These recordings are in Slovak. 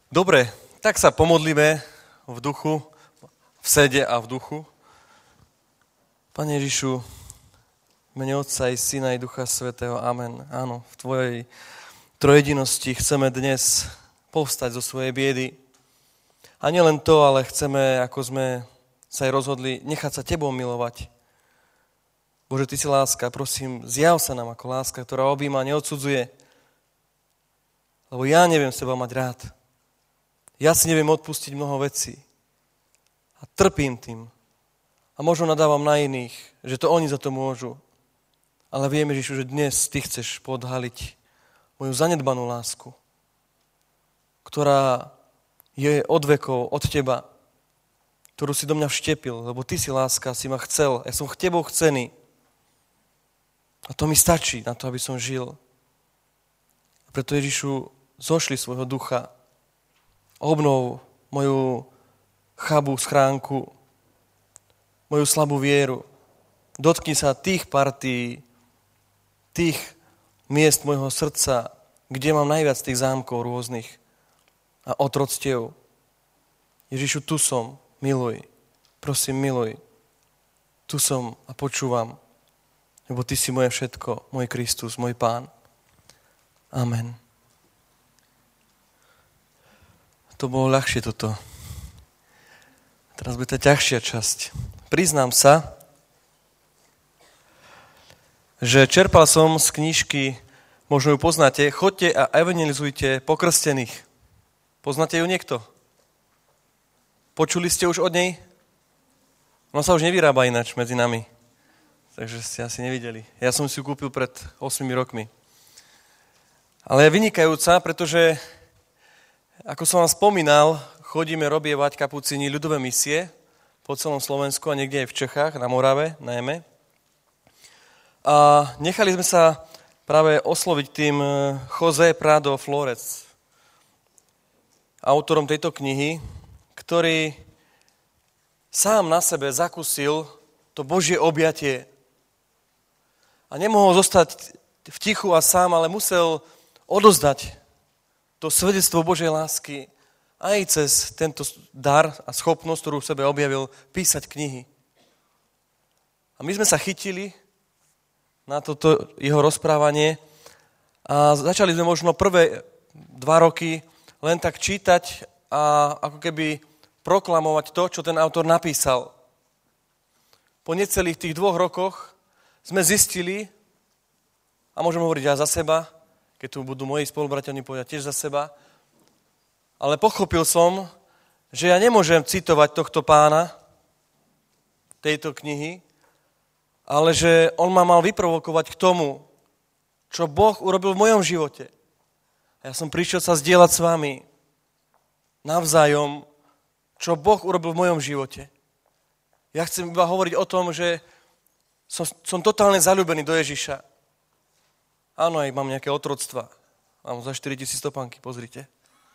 Dobre, tak sa pomodlíme v duchu, v sede a v duchu. Pane Ježišu, v mene Otca i Syna i Ducha Svätého, amen. Áno, v Tvojej trojedinosti chceme dnes povstať zo svojej biedy. A nielen to, ale chceme, ako sme sa aj rozhodli, nechať sa Tebou milovať. Bože, Ty si láska, prosím, zjav sa nám ako láska, ktorá objíma, neodsudzuje. Lebo ja neviem seba mať rád. Ja si neviem odpustiť mnoho vecí. A trpím tým. A možno nadávam na iných, že to oni za to môžu. Ale viem, Ježišu, že dnes Ty chceš podhaliť moju zanedbanú lásku, ktorá je od vekov, od Teba, ktorú si do mňa vštepil, lebo Ty si láska, si ma chcel. Ja som Tebou chcený. A to mi stačí na to, aby som žil. A preto, Ježišu, zošli svojho ducha, obnov moju chabú schránku, moju slabú vieru. Dotkni sa tých partí, tých miest mojho srdca, kde mám najviac tých zámkov rôznych a otroctiev. Ježišu, tu som, miluj. Prosím, miluj. Tu som a počúvam, lebo Ty si moje všetko, môj Kristus, môj Pán. Amen. To bolo ľahšie toto. Teraz bude tá ťažšia časť. Priznám sa, že čerpal som z knižky, možno ju poznáte, Choďte a evangelizujte pokrstených. Poznáte ju niekto? Počuli ste už od nej? Ona sa už nevyrába ináč medzi nami. Takže ste asi nevideli. Ja som si ju kúpil pred 8 rokmi. Ale je vynikajúca, pretože ako som vám spomínal, chodíme robievať kapucíni ľudové misie po celom Slovensku a niekde aj v Čechách, na Morave najmä. A nechali sme sa práve osloviť tým José Prado Flores, autorom tejto knihy, ktorý sám na sebe zakúsil to Božie objatie. A nemohol zostať v tichu a sám, ale musel odozdať to svedectvo Božej lásky aj cez tento dar a schopnosť, ktorú v sebe objavil, písať knihy. A my sme sa chytili na toto jeho rozprávanie a začali sme možno prvé 2 roky len tak čítať a ako keby proklamovať to, čo ten autor napísal. Po necelých tých 2 rokoch sme zistili, a môžem hovoriť ja za seba, keď tu budú moji spolubratia, oni povedia tiež za seba. Ale pochopil som, že ja nemôžem citovať tohto pána, tejto knihy, ale že on ma mal vyprovokovať k tomu, čo Boh urobil v mojom živote. A ja som prišiel sa zdieľať s vami navzájom, čo Boh urobil v mojom živote. Ja chcem iba hovoriť o tom, že som totálne zaľúbený do Ježiša. Áno, aj mám nejaké otroctva. Mám za 4000 topánky, pozrite.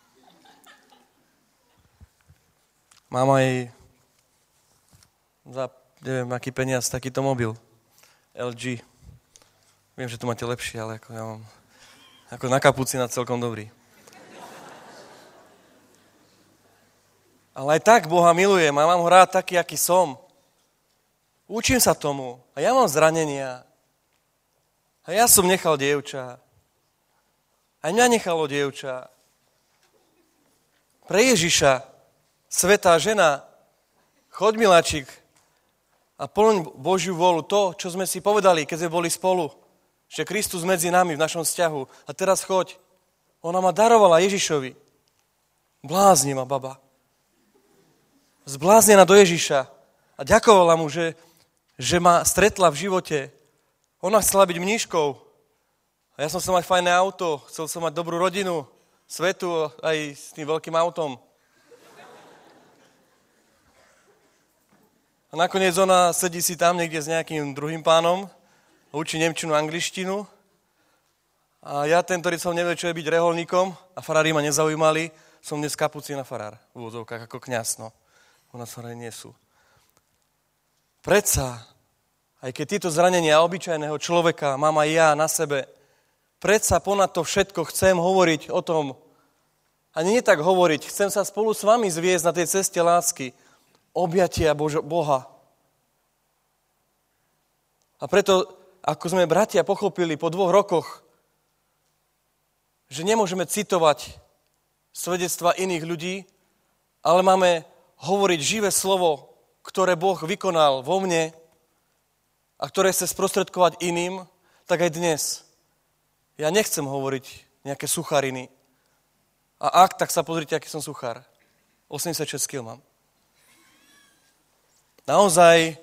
Mám aj za, neviem, aký peniaz, takýto mobil. LG. Viem, že to máte lepšie, ale ako ja mám ako na kapucína celkom dobrý. Ale aj tak Boha milujem a mám ho rád taký, aký som. Učím sa tomu a ja mám zranenia. A ja som nechal dievča. A mňa nechalo dievča. Pre Ježiša, svätá žena, choď miláčik a plň Božiu vôľu, to, čo sme si povedali, keď sme boli spolu, že Kristus medzi nami v našom vzťahu. A teraz choď. Ona ma darovala Ježišovi. Blázni ma baba. Zbláznená do Ježiša. A ďakovala mu, že ma stretla v živote. Ona chcela byť mníškou. A ja som chcel mať fajné auto, chcel som mať dobrú rodinu, svetu aj s tým veľkým autom. A nakoniec ona sedí si tam niekde s nejakým druhým pánom, učí nemčinu, angličtinu. A ja ten, ktorý som nevedel, čo je byť reholníkom a farári ma nezaujímali, som dnes kapucína farár v úvodzovkách ako kňaz, no. U nás farári nie sú. Predsa, aj keď tieto zranenia obyčajného človeka mám aj ja na sebe, predsa ponad to všetko chcem hovoriť o tom, A nie tak hovoriť, chcem sa spolu s vami zviesť na tej ceste lásky, objatia Boha. A preto, ako sme bratia pochopili po 2 rokoch, že nemôžeme citovať svedectva iných ľudí, ale máme hovoriť živé slovo, ktoré Boh vykonal vo mne a ktoré chce sprostredkovať iným, tak aj dnes. Ja nechcem hovoriť nejaké suchariny. A ak, tak sa pozrite, aký som suchár. 86 kg mám. Naozaj,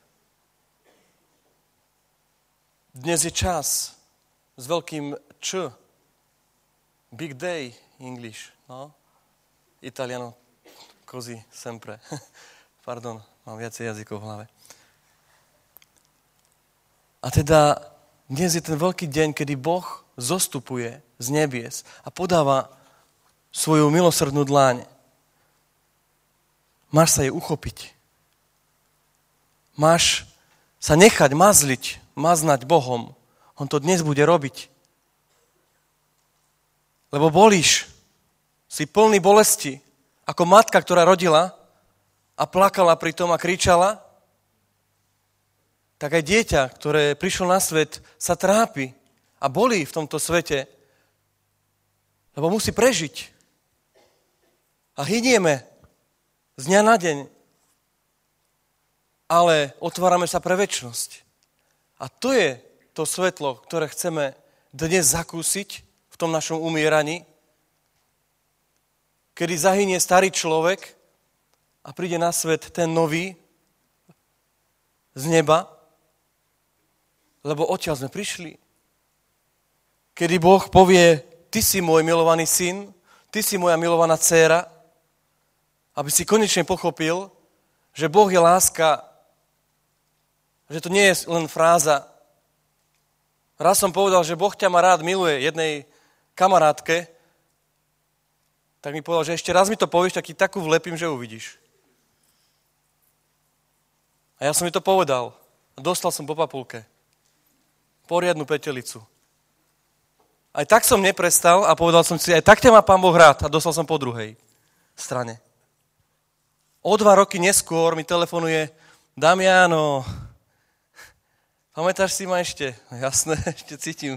dnes je čas s veľkým Č. Big day, English. No? Italiano, così, sempre. Pardon, mám viacej jazykov v hlave. A teda dnes je ten veľký deň, kedy Boh zostupuje z nebies a podáva svoju milosrdnú dláň. Máš sa jej uchopiť. Máš sa nechať maznať Bohom. On to dnes bude robiť. Lebo bolíš, si plný bolesti, ako matka, ktorá rodila a plakala pri tom a kričala, tak aj dieťa, ktoré prišlo na svet, sa trápi a bolí v tomto svete, lebo musí prežiť. A hynieme z dňa na deň, ale otvárame sa pre večnosť. A to je to svetlo, ktoré chceme dnes zakúsiť v tom našom umieraní, kedy zahynie starý človek a príde na svet ten nový z neba, lebo odtiaľ sme prišli. Kedy Boh povie, ty si môj milovaný syn, ty si moja milovaná dcéra, aby si konečne pochopil, že Boh je láska, že to nie je len fráza. Raz som povedal, že Boh ťa má rád, miluje jednej kamarátke, tak mi povedal, že ešte raz mi to povieš, tak ti takú vlepím, že uvidíš. A ja som mi to povedal. A dostal som po papulke. Poriadnu petelicu. Aj tak som neprestal a povedal som si, aj tak ťa má Pán Boh rád. A dostal som po druhej strane. O 2 roky neskôr mi telefonuje Damiano, pamätáš si ma ešte? Jasné, ešte cítim.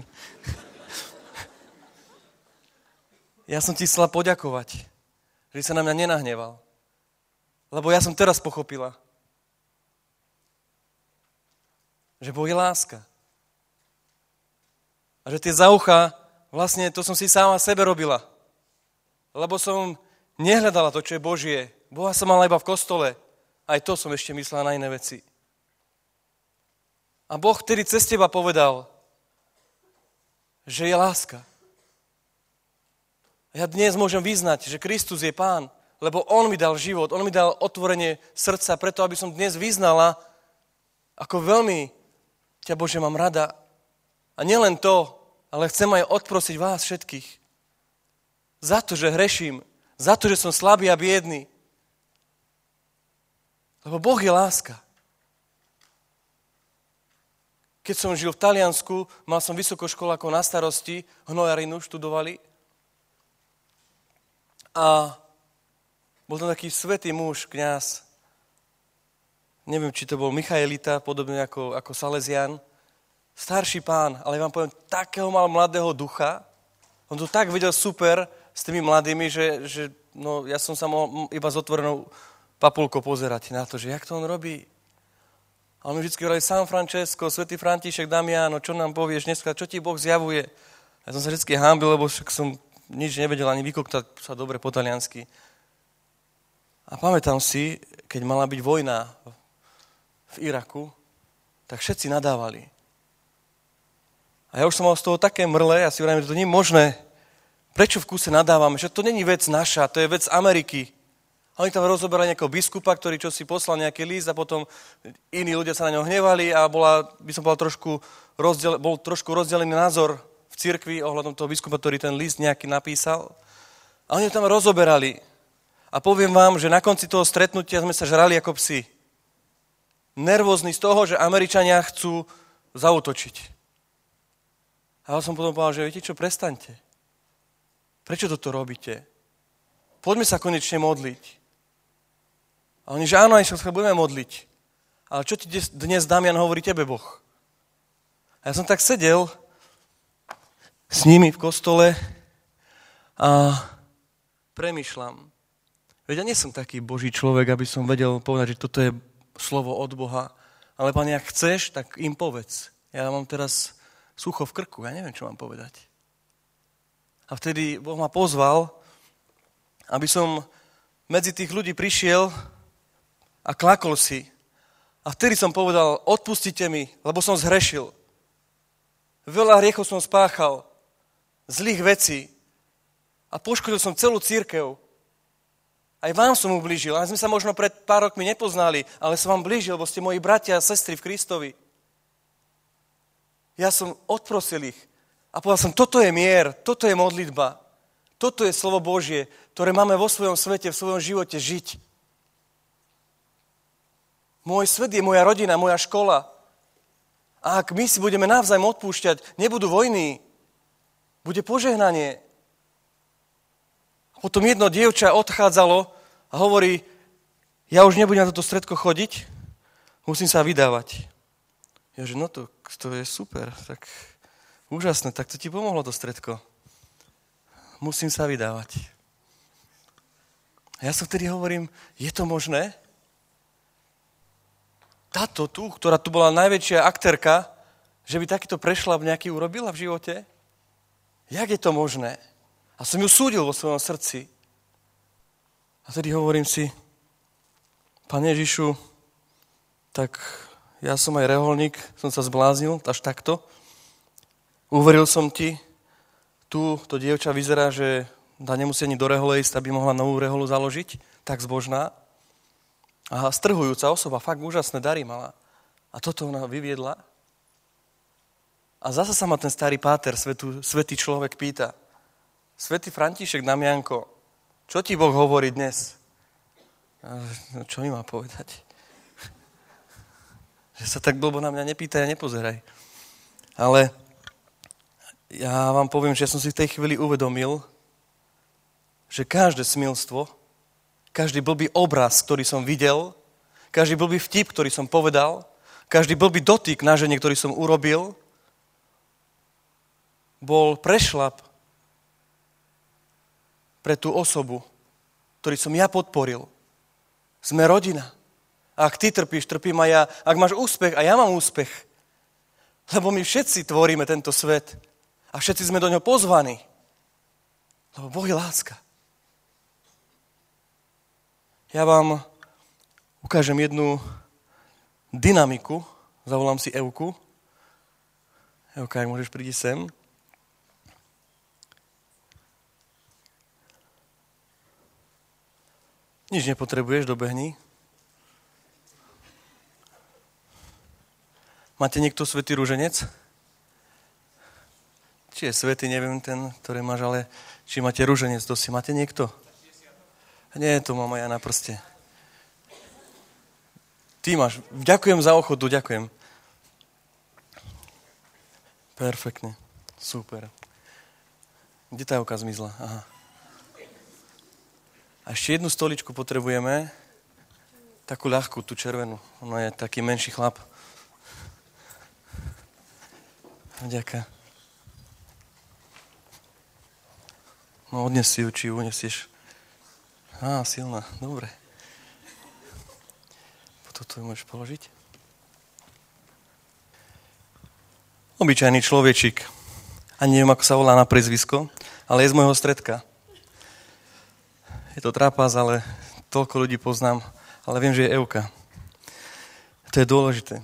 Ja som ti chcela poďakovať, že sa na mňa nenahneval. Lebo ja som teraz pochopila, že Boh je láska. A že tie za ucha, vlastne to som si sama sebe robila. Lebo som nehľadala to, čo je Božie. Boha som mala iba v kostole. Aj to som ešte myslela na iné veci. A Boh vtedy cez teba povedal, že je láska. Ja dnes môžem vyznať, že Kristus je Pán, lebo On mi dal život, On mi dal otvorenie srdca, preto aby som dnes vyznala, ako veľmi ťa, Bože, mám rada. A nielen to, ale chcem aj odprosiť vás všetkých. Za to, že hreším, za to, že som slabý a biedný. Lebo Boh je láska. Keď som žil v Taliansku, mal som vysokoškolákov na starosti, hnojarinu študovali. A bol tam taký svätý muž, kňaz. Neviem, či to bol Michaelita, podobne ako Salesián. Starší pán, ale vám poviem, takého mal mladého ducha. On to tak vedel super s tými mladými, že ja som sa mohol iba s otvorenou papulkou pozerať na to, že jak to on robí. A on mi vždy hovoril, San Francesco, svätý František, Damiano, čo nám povieš dneska, čo ti Boh zjavuje? Ja som sa vždy hanbil, lebo však som nič nevedel, ani vykoktať sa dobre po taliansky. A pamätám si, keď mala byť vojna v Iraku, tak všetci nadávali. A ja už som mal z toho také mrle, ja si hovorím, že to nie je možné. Prečo v kúse nadávame? Že to není vec naša, to je vec Ameriky. A oni tam rozoberali nejakého biskupa, ktorý čo si poslal nejaký list a potom iní ľudia sa na ňo hnevali a bol trošku rozdelený názor v cirkvi ohľadom toho biskupa, ktorý ten list nejaký napísal. A oni tam rozoberali. A poviem vám, že na konci toho stretnutia sme sa žrali ako psi. Nervózni z toho, že Američania chcú zaútočiť. A ja som potom povedal, že viete čo, prestaňte. Prečo toto robíte? poďme sa konečne modliť. A oni, že áno, aj sa budeme modliť. Ale čo ti dnes, Damian, hovorí tebe Boh? A ja som tak sedel s nimi v kostole a premýšľam. Veď ja nie som taký Boží človek, aby som vedel povedať, že toto je slovo od Boha. Ale Pane, ak chceš, tak im povedz. Ja mám teraz sucho v krku, ja neviem, čo mám povedať. A vtedy Boh ma pozval, aby som medzi tých ľudí prišiel a klakol si. A vtedy som povedal, odpustite mi, lebo som zhrešil. Veľa hriechov som spáchal, zlých vecí a poškodil som celú cirkev. Aj vám som ublížil, ale sme sa možno pred pár rokmi nepoznali, ale som vám blížil, lebo ste moji bratia a sestry v Kristovi. Ja som odprosil ich a povedal som, toto je mier, toto je modlitba, toto je slovo Božie, ktoré máme vo svojom svete, v svojom živote žiť. Môj svet je moja rodina, moja škola. A ak my si budeme navzájom odpúšťať, nebudú vojny, bude požehnanie. A potom jedno dievča odchádzalo a hovorí, ja už nebudem na toto stredko chodiť, musím sa vydávať. Ja že no to je super, tak úžasné, tak to ti pomohlo to stredko. Musím sa vydávať. A ja sa vtedy hovorím, je to možné? Táto tu, ktorá tu bola najväčšia aktérka, že by takýto prešľap nejaký urobila v živote? Jak je to možné? A som ju súdil vo svojom srdci. A tedy hovorím si, Pane Ježišu, tak ja som aj reholník, som sa zbláznil až takto. Uveril som ti, to dievča vyzerá, že nemusí ani do rehole ísť, aby mohla novú reholu založiť, tak zbožná. A strhujúca osoba, fakt úžasné dary mala. A toto ona vyviedla. A zasa sa ma ten starý páter, svätý človek pýta, svätý František Damianko, čo ti Boh hovorí dnes? No, čo mi má povedať? Že sa tak blbo na mňa nepýtaj a nepozeraj. Ale ja vám poviem, že ja som si v tej chvíli uvedomil, že každé smilstvo, každý blbý obraz, ktorý som videl, každý blbý vtip, ktorý som povedal, každý blbý dotyk na žene, ktorý som urobil, bol prešľap pre tú osobu, ktorý som ja podporil. Sme rodina. A ak ty trpíš, trpím aj ja. Ak máš úspech, a ja mám úspech. Lebo my všetci tvoríme tento svet. A všetci sme do ňoho pozvaní. Lebo Boh je láska. Ja vám ukážem jednu dynamiku. Zavolám si Evku. Evka, ak môžeš prísť sem. Nič nepotrebuješ, dobehni. Máte niekto svätý ruženec? Či je svätý, neviem ten, ktorý máš, ale či máte ruženec dosť. Máte niekto? Nie, to mám aj ja na prste. Ty máš. Ďakujem za ochotu, ďakujem. Perfektne. Super. Kde tá Evka zmizla? Aha. A ešte jednu stoličku potrebujeme. Takú ľahkú, tú červenú. Ono je taký menší chlap. Ďakujem. No odnes si ju, či ju unesieš. Á, silná, dobre. Toto môžeš položiť. Obyčajný človečík. Ani neviem, ako sa volá na priezvisko, ale je z môjho stredka. Je to trápas, ale toľko ľudí poznám, ale viem, že je Evka. To je dôležité.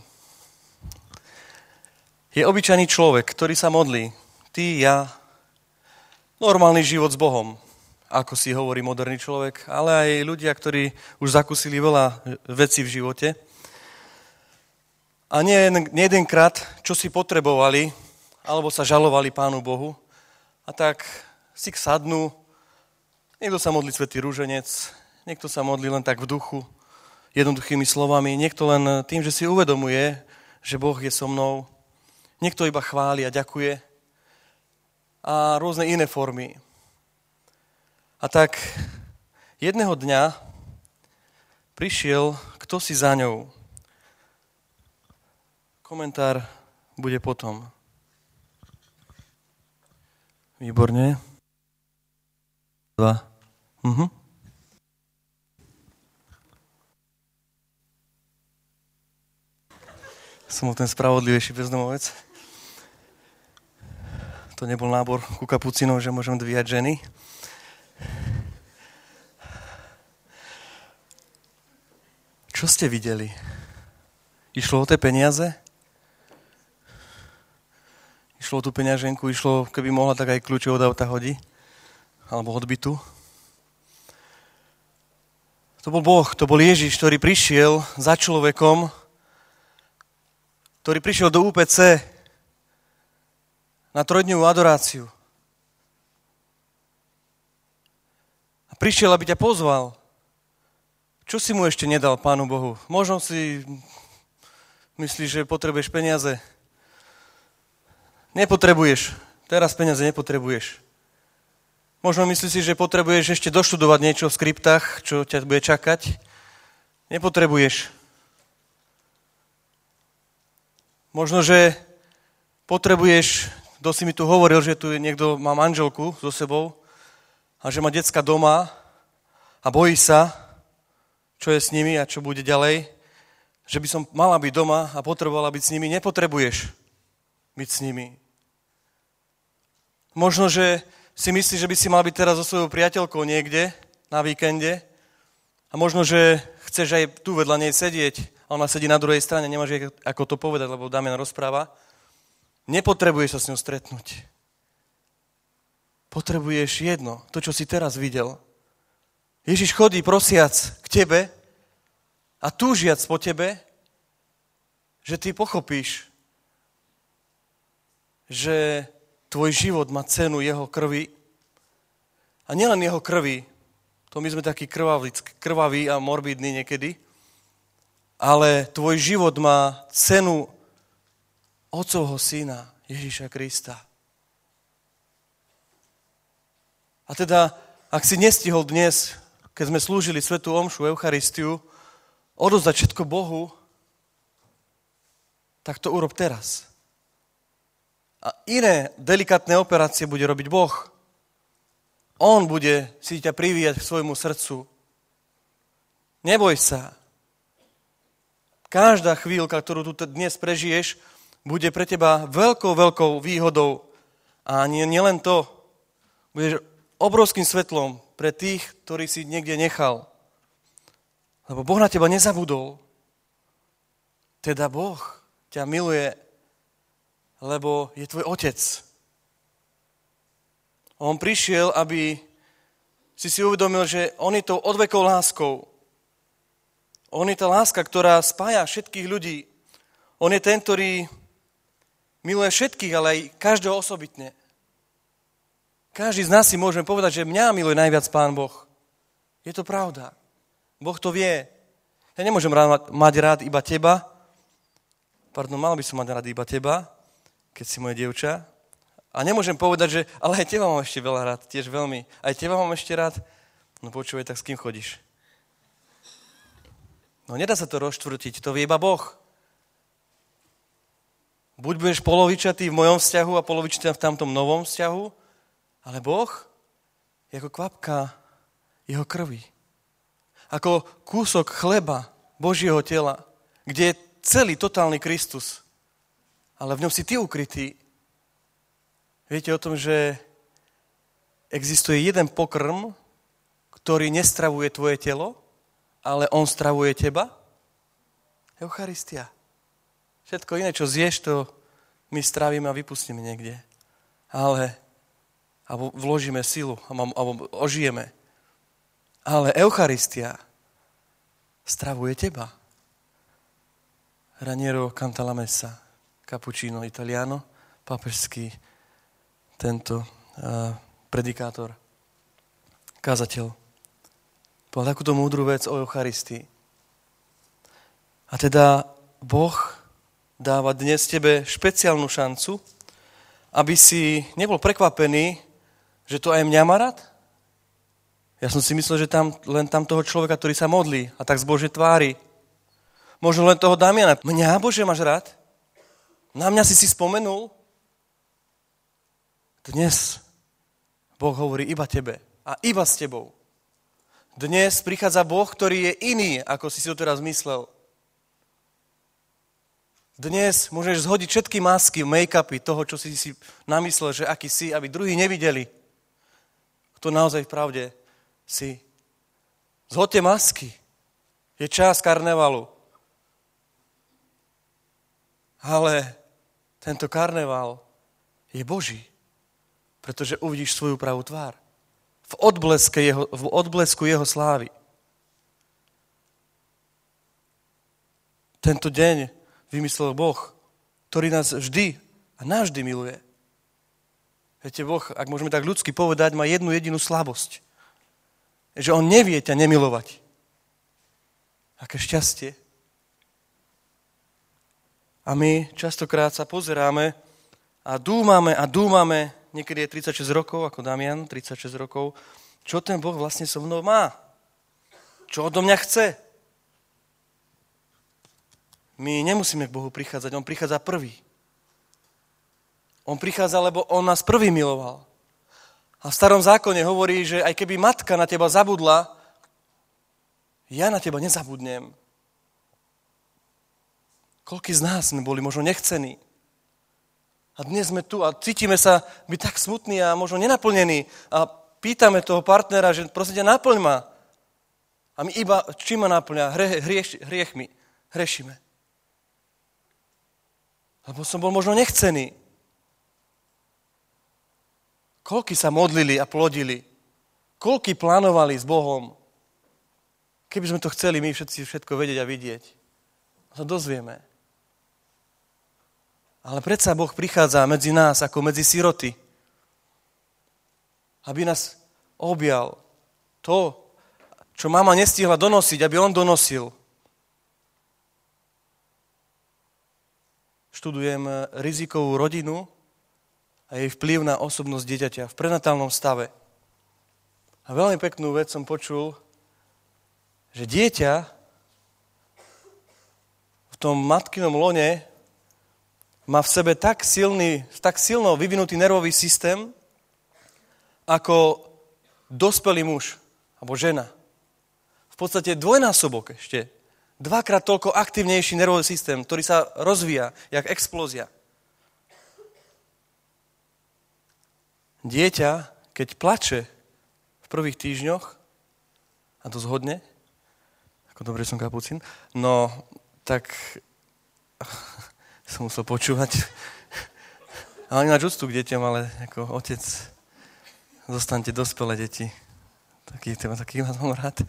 Je obyčajný človek, ktorý sa modlí. Ty, ja. Normálny život s Bohom, ako si hovorí moderný človek, ale aj ľudia, ktorí už zakúsili veľa vecí v živote. A nie jedenkrát, čo si potrebovali, alebo sa žalovali Pánu Bohu, a tak si sadnú. Niekto sa modlí svätý ruženec, niekto sa modlí len tak v duchu, jednoduchými slovami, niekto len tým, že si uvedomuje, že Boh je so mnou, niekto iba chváli a ďakuje a rôzne iné formy. A tak Jedného dňa prišiel kto si za ňou. Komentár bude potom. Výborne. 2. Som ten spravodlivejší bezdomovec. To nebol nábor ku kapucínom, že môžem dvíjať ženy. Čo ste videli? Išlo o tie peniaze? Išlo o tú peňaženku? Išlo, keby mohla, tak aj kľúče od auta hodí? Alebo od bytu? To bol Boh, to bol Ježiš, ktorý prišiel za človekom, ktorý prišiel do UPC na 3-dňovú adoráciu. A prišiel, aby ťa pozval. Čo si mu ešte nedal, Pánu Bohu? Možno si myslíš, že potrebuješ peniaze. Nepotrebuješ. Teraz peniaze nepotrebuješ. Možno myslíš si, že potrebuješ ešte doštudovať niečo v skriptách, čo ťa bude čakať. Nepotrebuješ. Možno, že potrebuješ, kto si mi tu hovoril, že tu niekto má manželku so sebou a že má decka doma a bojí sa, čo je s nimi a čo bude ďalej, že by som mala byť doma a potrebovala byť s nimi. Nepotrebuješ byť s nimi. Možno, že si myslíš, že by si mal byť teraz so svojou priateľkou niekde na víkende a možno, že chceš aj tu vedľa nej sedieť a ona sedí na druhej strane, nemáš ako to povedať, lebo Damian rozpráva. Nepotrebuješ sa s ňou stretnúť. Potrebuješ jedno, to, čo si teraz videl. Ježiš chodí prosiac k tebe a túžiac po tebe, že ty pochopíš, že tvoj život má cenu jeho krvi. A nielen jeho krvi, to my sme takí krvaví a morbidní niekedy, ale tvoj život má cenu Otcovho syna, Ježiša Krista. A teda, ak si nestihol dnes, keď sme slúžili svätú omšu, Eucharistiu, odozdať všetko Bohu, tak to urob teraz. A iné delikátne operácie bude robiť Boh. On bude si ťa privíjať k svojmu srdcu. Neboj sa. Každá chvíľka, ktorú tu dnes prežiješ, bude pre teba veľkou výhodou. A nielen to, budeš obrovským svetlom pre tých, ktorí si niekde nechal. Lebo Boh na teba nezabudol. Teda Boh ťa miluje, lebo je tvoj otec. On prišiel, aby si uvedomil, že on je tou odvekou láskou. On je tá láska, ktorá spája všetkých ľudí. On je ten, ktorý miluje všetkých, ale aj každého osobitne. Každý z nás si môžeme povedať, že mňa miluje najviac Pán Boh. Je to pravda. Boh to vie. Ja nemôžem mať rád iba teba. Mal by som mať rád iba teba, keď si moje dievča. A nemôžem povedať, že ale aj teba mám ešte veľa rád, tiež veľmi. Aj teba mám ešte rád. No počúvaj, tak s kým chodíš? No nedá sa to rozštvrtiť, to vie iba Boh. Buď budeš polovičatý v mojom vzťahu a polovičatý v tamtom novom vzťahu, ale Boh je ako kvapka jeho krvi. Ako kúsok chleba Božieho tela, kde je celý totálny Kristus. Ale v ňom si ty ukrytý. Viete o tom, že existuje jeden pokrm, ktorý nestravuje tvoje telo, ale on stravuje teba? Eucharistia. Všetko iné, čo zješ, to my strávime a vypustíme niekde. Alebo vložíme silu, alebo ožijeme. Ale Eucharistia stravuje teba. Raniero canta la messa, cappuccino italiano, pápežský tento predikátor, kázateľ. Povedal takúto múdru vec o Eucharistii. A teda Boh dáva dnes tebe špeciálnu šancu, aby si nebol prekvapený, že to aj mňa má rád. Ja som si myslel, že len tam toho človeka, ktorý sa modlí a tak zbožne tvári. Možno len toho Damiana. Mňa, Bože, máš rád? Na mňa si spomenul? Dnes Boh hovorí iba tebe a iba s tebou. Dnes prichádza Boh, ktorý je iný, ako si to teraz myslel. Dnes môžeš zhodiť všetky masky, make-upy toho, čo si namyslel, že aký si, aby druhí nevideli. Kto naozaj v pravde si. Zhodte masky. Je čas karnevalu. Ale tento karneval je Boží, pretože uvidíš svoju pravú tvár. V odblesku jeho slávy. Tento deň vymyslel Boh, ktorý nás vždy a navždy miluje. Viete, Boh, ak môžeme tak ľudsky povedať, má jednu jedinú slabosť. Že on nevie ťa nemilovať. Aké šťastie. A my častokrát sa pozeráme a dúmame, niekedy je 36 rokov, ako Damian, 36 rokov, čo ten Boh vlastne so mnou má. Čo odo mňa chce. My nemusíme k Bohu prichádzať, on prichádza prvý. On prichádza, lebo on nás prvý miloval. A v Starom zákone hovorí, že aj keby matka na teba zabudla, ja na teba nezabudnem. Koľký z nás sme boli možno nechcení. A dnes sme tu a cítime sa byť tak smutní a možno nenaplnení. A pýtame toho partnera, že prosím ťa, naplň ma. A my iba, čím ma naplňa? Hriechmi. Hrešíme. Lebo som bol možno nechcený. Koľký sa modlili a plodili? Koľký plánovali s Bohom? Keby sme to chceli my všetko vedieť a vidieť. To dozvieme. Ale predsa Boh prichádza medzi nás ako medzi siroty. Aby nás objal. To, čo mama nestihla donosiť, aby on donosil. Študujem rizikovú rodinu a jej vplyv na osobnosť dieťaťa v prenatálnom stave. A veľmi peknú vec som počul, že dieťa v tom matkinom lone má v sebe tak silno vyvinutý nervový systém, ako dospelý muž alebo žena. V podstate dvojnásobok ešte. Dvakrát toľko aktívnejší nervový systém, ktorý sa rozvíja, jak explózia. Dieťa, keď plače v prvých týždňoch, a to zhodne, ako dobre som kapucín, no, tak som musel počúvať. Ale ináč úctu k deťom, ale ako otec, zostaňte dospelé deti. Taký vás mám rád.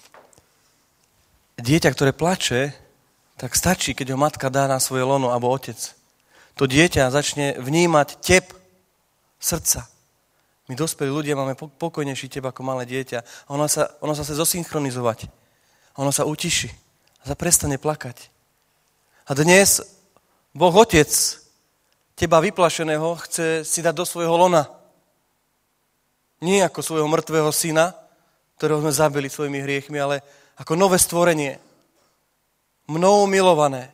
Dieťa, ktoré plače, tak stačí, keď ho matka dá na svoje lono, alebo otec. To dieťa začne vnímať tep srdca. My dospelí ľudia máme pokojnejší tep ako malé dieťa. A ono sa chce zosynchronizovať. Ono sa utiší. A sa prestane plakať. A dnes Boh Otec teba vyplašeného chce si dať do svojho lona. Nie ako svojho mŕtvého syna, ktorého sme zabili svojimi hriechmi, ale ako nové stvorenie. Mnou milované.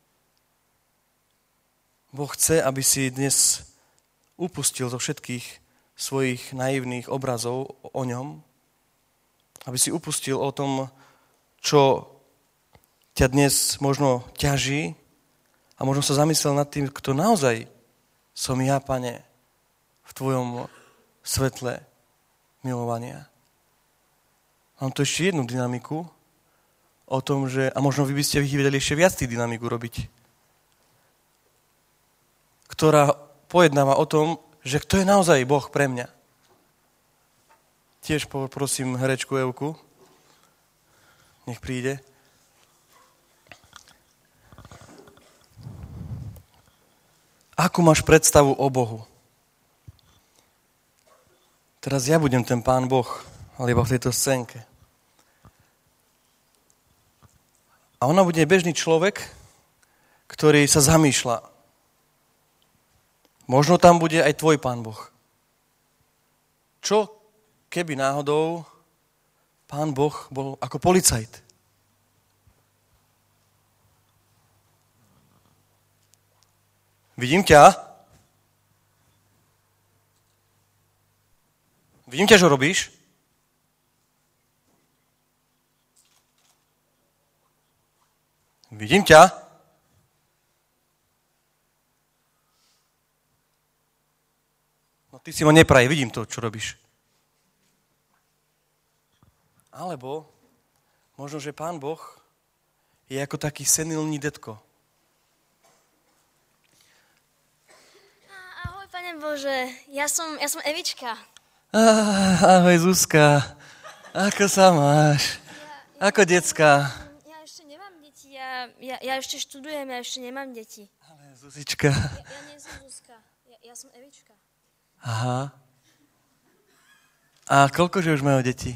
Boh chce, aby si dnes upustil zo všetkých svojich naivných obrazov o ňom. Aby si upustil o tom, čo ťa dnes možno ťaží a možno sa zamyslel nad tým, kto naozaj som ja, Pane, v tvojom svetle milovania. Mám tu ešte jednu dynamiku o tom, že, a možno vy by ste vedeli ešte viac tých dynamiku robiť, ktorá pojednáva o tom, že kto je naozaj Boh pre mňa. Tiež poprosím herečku Evku, nech príde. Akú máš predstavu o Bohu? Teraz ja budem ten Pán Boh, ale iba v tejto scénke. A ona bude bežný človek, ktorý sa zamýšľa. Možno tam bude aj tvoj Pán Boh. Čo, keby náhodou Pán Boh bol ako policajt. Vidím ťa. Vidím ťa, čo robíš. Vidím ťa. No ty si ma nepraj, vidím to, čo robíš. Alebo možno, že Pán Boh je ako taký senilný detko. Ahoj, Pane Bože, ja som Evička. Ahoj, Zuzka. Ako sa máš? Ako decka? Ja ešte nemám deti, ja ešte študujem, ja ešte nemám deti. Ale Zuzička. Ja nie som Zuzka, ja som Evička. Aha. A koľkože už majú deti?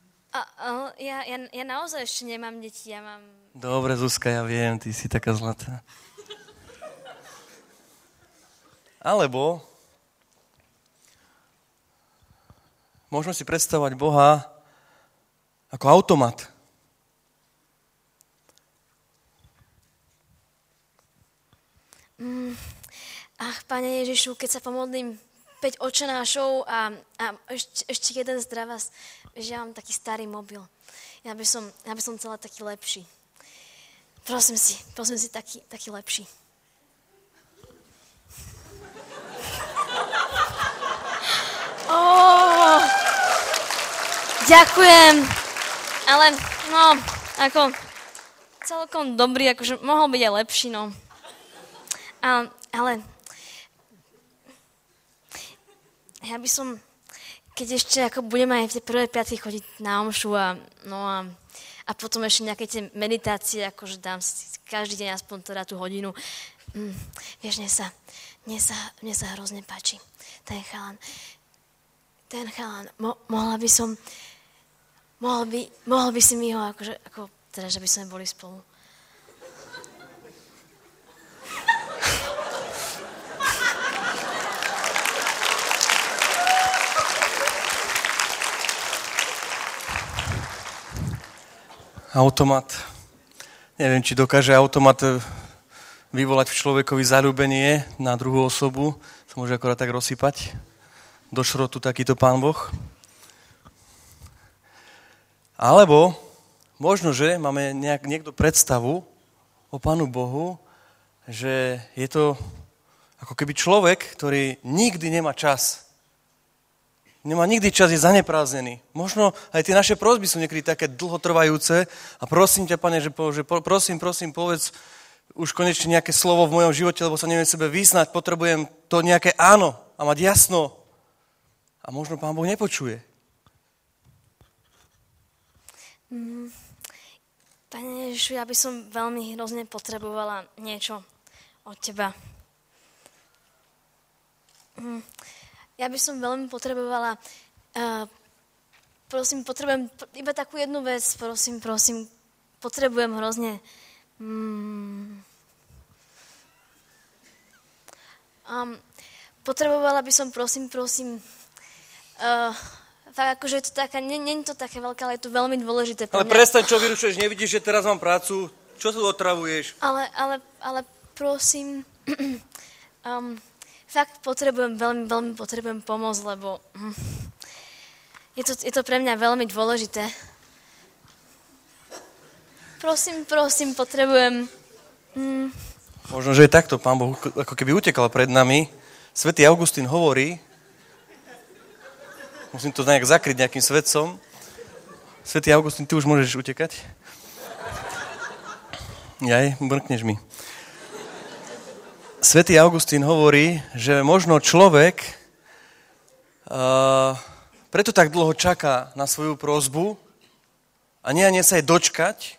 Ja naozaj ešte nemám deti, ja mám... Dobre, Zuzka, ja viem, ty si taká zlatá. Alebo môžeme si predstavovať Boha ako automat. Pane Ježišu, keď sa pomodlím 5 otčenášov a ešte jeden zdravás, že ja mám taký starý mobil. Ja by som chcela taký lepší. Prosím si taký lepší. Ďakujem. Ale, ako celkom dobrý, akože mohol byť aj lepší, no. Ale ja by som, keď ešte ako budem aj v tej prvé piatky chodiť na omšu a potom ešte nejaké tie meditácie, akože dám si každý deň aspoň teda tú hodinu. Vieš, mne sa hrozne páči ten chalan. Mohol by si mi ho teda, že by sme boli spolu. Automat. Neviem, či dokáže automat vyvolať v človekovi zaľúbenie na druhú osobu. Sa môže akorát tak rozsypať. Do šrotu takýto Pán Boh. Alebo možno, že máme niekto predstavu o Pánu Bohu, že je to ako keby človek, ktorý nikdy nemá čas. Nemá nikdy čas, je zaneprázdnený. Možno aj tie naše prosby sú niekedy také dlhotrvajúce a prosím ťa, Pane, že prosím, povedz už konečne nejaké slovo v mojom živote, lebo sa neviem sebe vyznať, potrebujem to nejaké áno a mať jasno. A možno Pán Boh nepočuje. Pane Ježišu, ja by som veľmi hrozne potrebovala niečo od Teba. Ja by som veľmi potrebovala, potrebujem iba takú jednu vec, prosím, potrebujem hrozne. Potrebovala by som, prosím, fakt akože je to taká, nie je to také veľké, ale je to veľmi dôležité pre mňa. Ale prestaň, čo vyrušuješ, nevidíš, že teraz mám prácu, čo tu otravuješ? Ale prosím, fakt veľmi potrebujem pomôcť, lebo je to pre mňa veľmi dôležité. Prosím, potrebujem. Možno, že je takto, Pán Boh ako keby utekal pred nami. Svätý Augustín hovorí, musím to nejak zakryť nejakým svetcom. Svätý Augustín, ty už môžeš utekať? Jaj, mrkneš mi. Svätý Augustín hovorí, že možno človek preto tak dlho čaká na svoju prosbu a nie sa jej dočkať,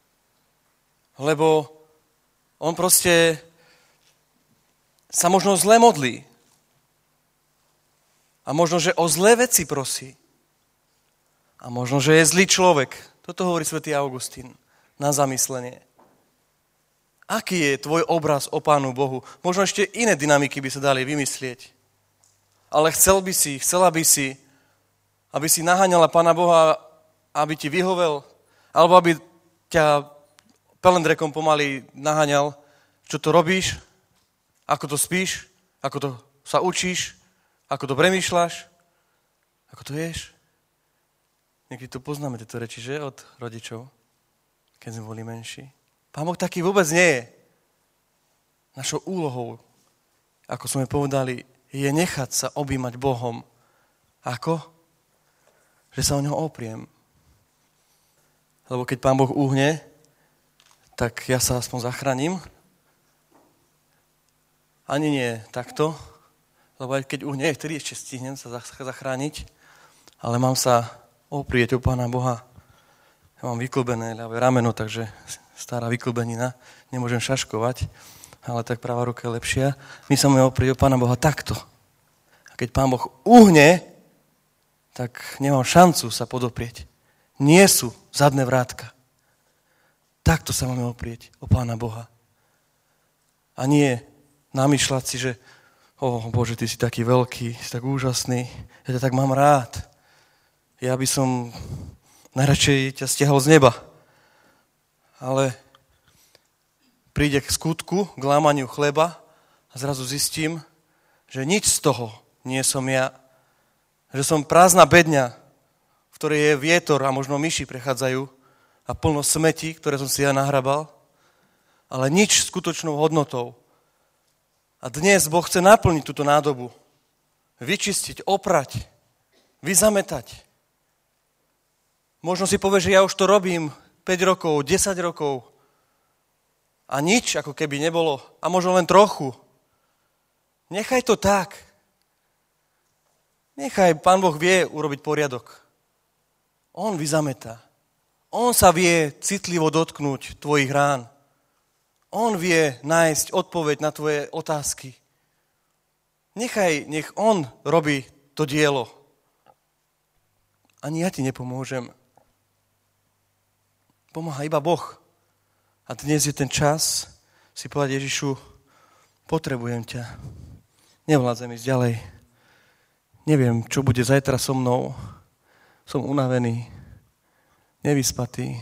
lebo on proste sa možno zle modlí. A možno, že o zlé veci prosí. A možno, že je zlý človek. Toto hovorí svätý Augustín na zamyslenie. Aký je tvoj obraz o Pánu Bohu? Možno ešte iné dynamiky by sa dali vymyslieť. Ale chcela by si, aby si naháňala Pána Boha aby ti vyhovel, alebo aby ťa pelendrekom pomaly naháňal, čo to robíš, ako to spíš, ako to sa učíš, ako to premýšľaš, ako to ješ. Niekedy to poznáme, tieto reči, že? Od rodičov, keď sme boli menší. Pán Boh taký vôbec nie je. Našou úlohou, ako sme povedali, je nechať sa objímať Bohom. Ako? Že sa o ňoho opriem. Lebo keď Pán Boh uhne, tak ja sa aspoň zachránim. Ani nie takto, lebo aj keď uhne, vtedy ešte stihnem sa zachrániť, ale mám sa oprieť o Pána Boha. Ja mám vyklbené ľavé rameno, takže stará vyklbenina, nemôžem šaškovať, ale tak pravá ruka je lepšia. My sa máme oprieť o Pána Boha takto. A keď Pán Boh uhne, tak nemám šancu sa podoprieť. Nie sú zadné vrátka. Takto sa máme oprieť o Pána Boha. A nie namýšľať si, že Bože, ty si taký veľký, si tak úžasný, ja ťa tak mám rád. Ja by som najradšej ťa stiahol z neba. Ale príde k skutku, k lámaniu chleba a zrazu zistím, že nič z toho nie som ja. Že som prázdna bedňa, v ktorej je vietor a možno myši prechádzajú a plno smetí, ktoré som si ja nahrabal, ale nič skutočnou hodnotou. A dnes Boh chce naplniť túto nádobu. Vyčistiť, oprať, vyzametať. Možno si povieš, že ja už to robím 5 rokov, 10 rokov a nič ako keby nebolo. A možno len trochu. Nechaj to tak. Nechaj, Pán Boh vie urobiť poriadok. On vyzametá. On sa vie citlivo dotknúť tvojich rán. On vie nájsť odpoveď na tvoje otázky. Nech on robí to dielo. Ani ja ti nepomôžem. Pomáha iba Boh. A dnes je ten čas si povedať, Ježišu, potrebujem ťa. Nevládzem ísť ďalej. Neviem, čo bude zajtra so mnou. Som unavený, nevyspatý.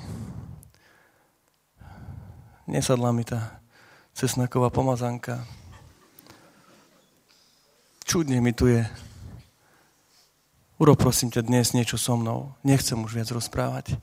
Nesadla mi tá cesnaková pomazanka. Čudne mi tu je. Urob prosím ťa dnes niečo so mnou. Nechcem už viac rozprávať.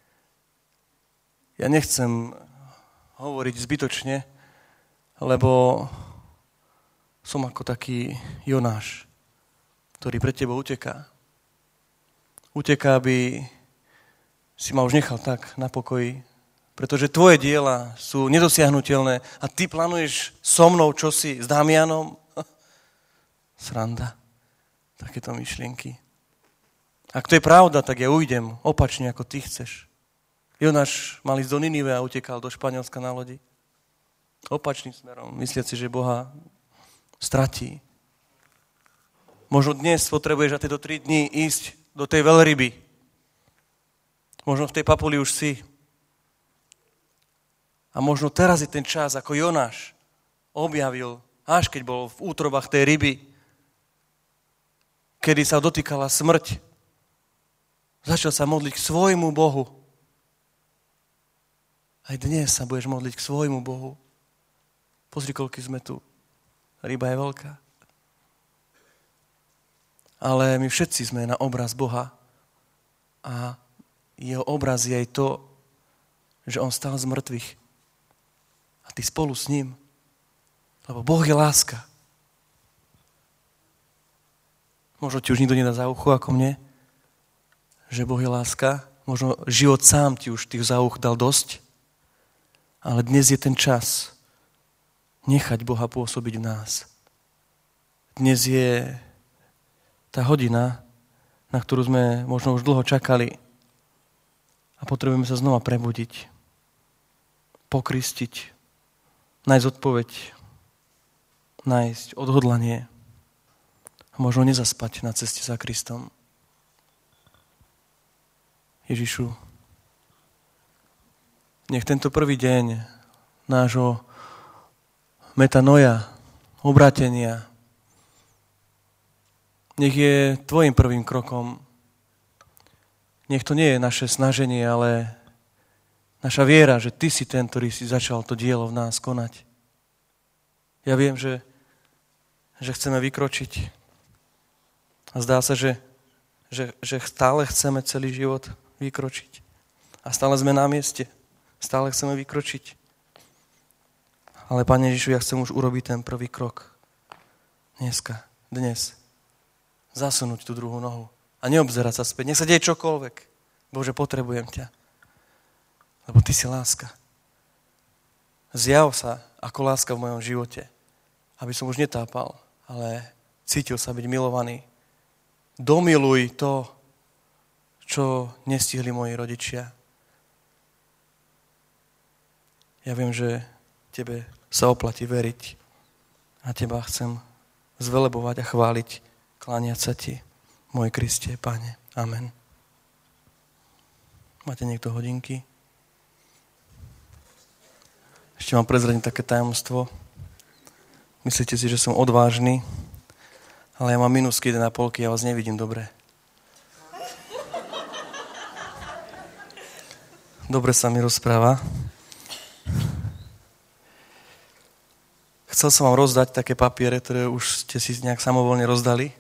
Ja nechcem hovoriť zbytočne, lebo som ako taký Jonáš, ktorý pred tebou uteká. Uteká, aby si ma už nechal tak na pokoji, pretože tvoje diela sú nedosiahnutelné a ty plánuješ so mnou čosi s Damianom. Sranda. Takéto myšlienky. Ak to je pravda, tak ja ujdem opačne, ako ty chceš. Jonáš mal ísť do Ninive a utekal do Španielska na lodi. Opačným smerom, mysliac si, že Boha stratí. Možno dnes potrebuješ na tieto 3 dní ísť do tej veľryby. Možno v tej papuli už si. A možno teraz je ten čas, ako Jonáš objavil, až keď bol v útrobách tej ryby, kedy sa dotýkala smrť. Začal sa modliť k svojmu Bohu. Aj dnes sa budeš modliť k svojmu Bohu. Pozri, koľko sme tu. Ryba je veľká. Ale my všetci sme na obraz Boha. A jeho obraz je aj to, že on stál z mŕtvych. A ty spolu s ním. Lebo Boh je láska. Možno ti už nikto nedá za ucho ako mne, že Boh je láska. Možno život sám ti už tých za uch dal dosť. Ale dnes je ten čas nechať Boha pôsobiť v nás. Dnes je tá hodina, na ktorú sme možno už dlho čakali a potrebujeme sa znova prebudiť, pokristiť, nájsť odpoveď, nájsť odhodlanie a možno nezaspať na ceste za Kristom. Ježišu, nech tento prvý deň nášho metanoja, obrátenia, nech je tvojim prvým krokom. nech to nie je naše snaženie, ale naša viera, že Ty si ten, ktorý si začal to dielo v nás konať. Ja viem, že chceme vykročiť. A zdá sa, že stále chceme celý život vykročiť. A stále sme na mieste. Stále chceme vykročiť. Ale Pane Ježišu, ja chcem už urobiť ten prvý krok. Dnes. Zasunúť tú druhú nohu. A neobzerať sa späť. Nech sa deje čokoľvek. Bože, potrebujem ťa. Lebo Ty si láska. Zjav sa ako láska v mojom živote. Aby som už netápal, ale cítil sa byť milovaný. Domiluj to, čo nestihli moji rodičia. Ja viem, že Tebe sa oplatí veriť. A Teba chcem zvelebovať a chváliť, kláňať sa Ti, môj Kriste, Pane. Amen. Máte niekto hodinky? Ešte mám prezradiť také tajomstvo. Myslíte si, že som odvážny, ale ja mám minusky 1,5, ja vás nevidím dobre. Dobre sa mi rozpráva. Chcel som vám rozdať také papiere, ktoré už ste si nejak samovolne rozdali.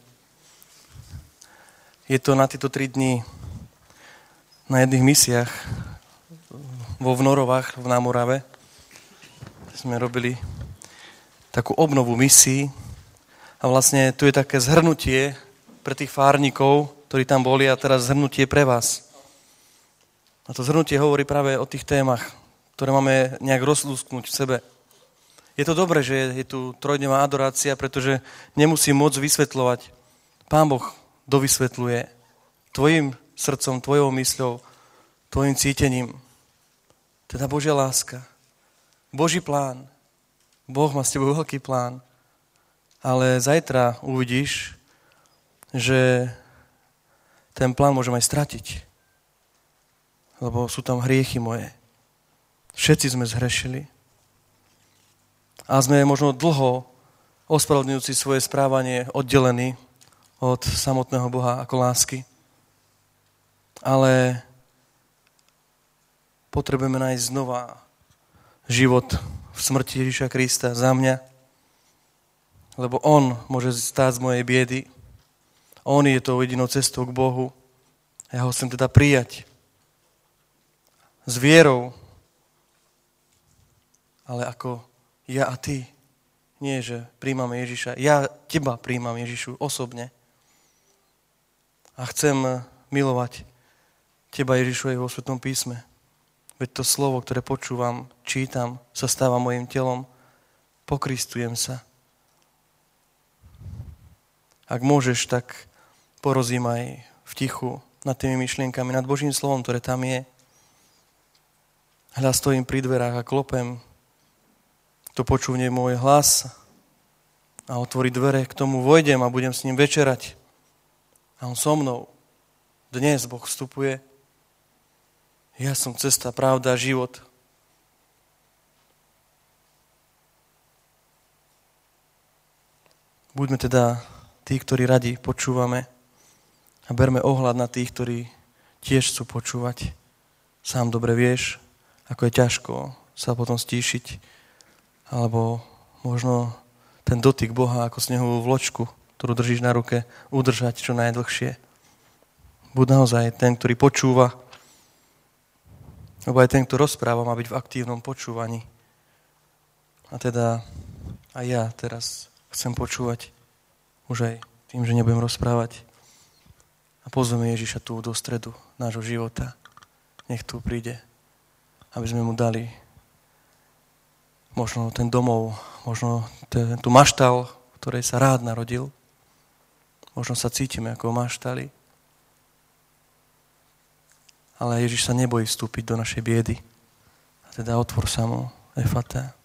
Je to na tieto 3 dni na jedných misiách vo Vnorovách na Morave. Sme robili takú obnovu misií a vlastne tu je také zhrnutie pre tých fárnikov, ktorí tam boli a teraz zhrnutie pre vás. A to zhrnutie hovorí práve o tých témach, ktoré máme nejak rozlúsknuť v sebe. Je to dobré, že je tu trojdňová adorácia, pretože nemusím môcť vysvetľovať. Pán Boh dovysvetľuje tvojim srdcom, tvojou mysľou, tvojim cítením. Teda Božia láska, Boží plán. Boh má s tebou veľký plán. Ale zajtra uvidíš, že ten plán môžem aj stratiť. Lebo sú tam hriechy moje. Všetci sme zhrešili. A sme možno dlho ospravedlňujúci svoje správanie oddelení od samotného Boha ako lásky. Ale potrebujeme nájsť znova život v smrti Ježiša Krista za mňa, lebo on môže stáť z mojej biedy. On je tou jedinou cestou k Bohu. Ja ho chcem teda prijať s vierou, ale ako ja a ty. Nie, že príjmame Ježiša. Ja teba príjmam, Ježišu, osobne. A chcem milovať teba, Ježišu, aj vo Svetom písme. Veď to slovo, ktoré počúvam, čítam, sa stáva mojim telom. Pokristujem sa. Ak môžeš, tak porozímaj v tichu nad tými myšlienkami, nad Božím slovom, ktoré tam je. Hľa stojím pri dverách a klopem. Kto počúvne môj hlas a otvorí dvere, k tomu vojdem a budem s ním večerať. A on so mnou. Dnes Boh vstupuje. Ja som cesta, pravda, život. Buďme teda tí, ktorí radi počúvame a berme ohľad na tých, ktorí tiež chcú počúvať. Sám dobre vieš, ako je ťažko sa potom stíšiť, alebo možno ten dotyk Boha ako snehovú vločku, ktorú držíš na ruke, udržať čo najdlhšie. Buď naozaj ten, ktorý počúva, lebo aj ten, kto rozpráva, má byť v aktívnom počúvaní. A teda aj ja teraz chcem počúvať už aj tým, že nebudem rozprávať. A pozveme Ježiša tu do stredu nášho života. Nech tu príde, aby sme mu dali možno ten domov, možno tú maštal, v ktorej sa rád narodil. Možno sa cítime ako maštali. Ale Ježiš sa nebojí vstúpiť do našej biedy. A teda otvor sa mu, Efata.